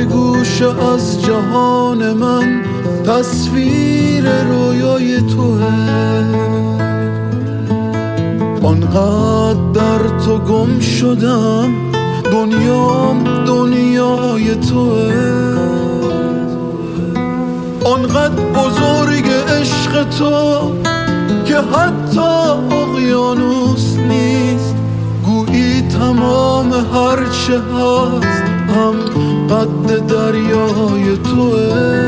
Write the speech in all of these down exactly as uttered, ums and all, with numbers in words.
گوشه از جهان من تصویر رویای توه. آنقدر در تو گم شدم دنیام دنیای توه. آنقدر بزرگ عشق تو که حتی اقیانوس نیست، گویی تمام هرچه هست هم قد دریای توه.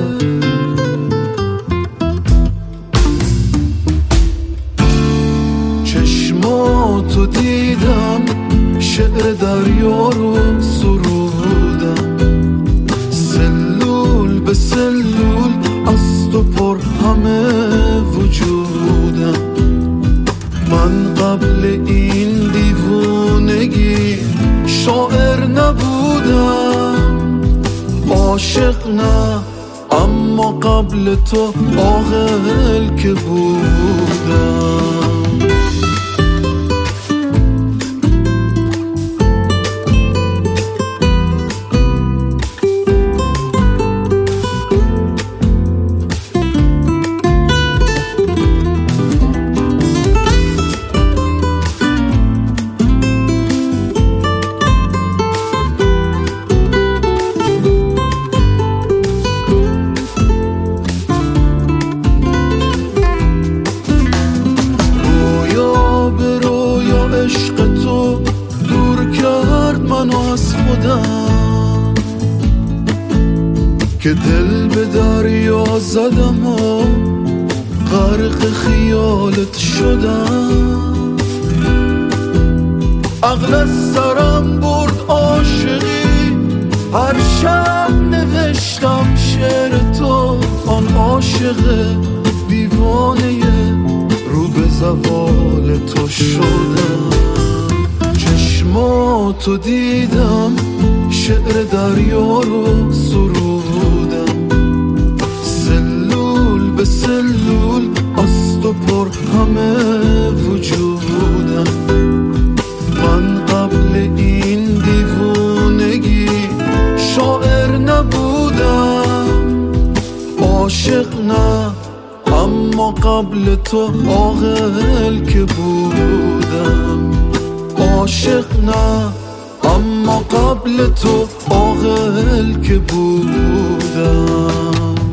چشماتو دیدم شعر دریا رو سرودم، سلول به سلول از تو پر همه وجودم. من قبل این دیوونگی شاعر نبودم، عاشق نه اما قبل تو عاقل که بودم. عشق تو دور کرد منو از خودم، که دل به دریا زدم و غرق خیالت شدم. عقل از سرم برد عاشقی، هر شب نوشتم شعر تو. آن عاشق دیوانه رو به زوال تو شدم. چشماتو دیدم شعر دریا رو سرودم، سلول به سلول از تو پر همه وجودم. من قبل این دیوونگی شاعر نبودم، عاشق نه اما قبل تو عاقل که بودم. عاشق نه اما قبل تو عاقل که بودم.